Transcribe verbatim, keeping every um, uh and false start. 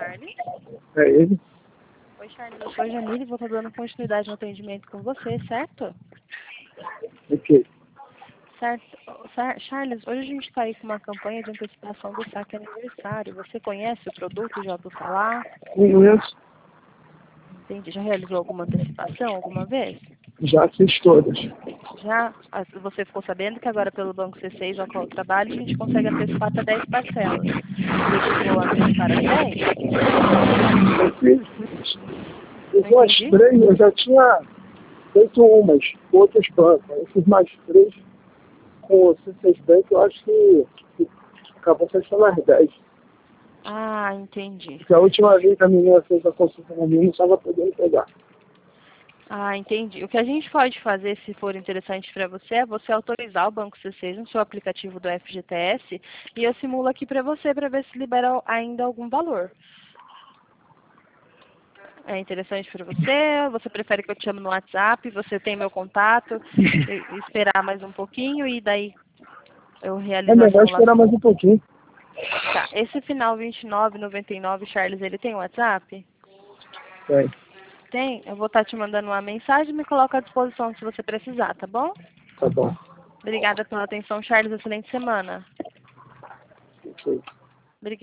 Charles. É ele? Oi, Charles, eu sou a Jamile e vou estar dando continuidade no atendimento com você, certo? Ok. Certo. Sa- Charles, hoje a gente está aí com uma campanha de antecipação do saque aniversário. Você conhece o produto? Já ouviu falar? Conheço. Entendi. Já realizou alguma antecipação alguma vez? Já fiz todas. Já? Ah, Você ficou sabendo que agora pelo Banco C seis, ao qual eu trabalho, a gente consegue antecipar até dez parcelas. Você chegou a antecipar as dez? Eu fiz, fiz. Não Fiz umas entendi. três, eu já tinha feito umas com outros bancos. Eu fiz mais três com o C seis Bank, eu acho que, que acabou fechando as dez. Ah, entendi. Porque a última vez que a menina fez a consulta comigo, não estava podendo pegar. Ah, entendi. O que a gente pode fazer, se for interessante para você, é você autorizar o Banco C seis no seu aplicativo do F G T S e eu simulo aqui para você para ver se libera ainda algum valor. É interessante para você? Você prefere que eu te chame no WhatsApp? Você tem meu contato? E- esperar mais um pouquinho e daí eu É realizo a melhor esperar simulação? mais um pouquinho. Tá. Esse final vinte e nove noventa e nove, Charles, ele tem WhatsApp? Tem. Tem? Eu vou estar te mandando uma mensagem e me coloco à disposição se você precisar, tá bom? Tá bom. Obrigada pela atenção, Charles. Excelente semana. Ok.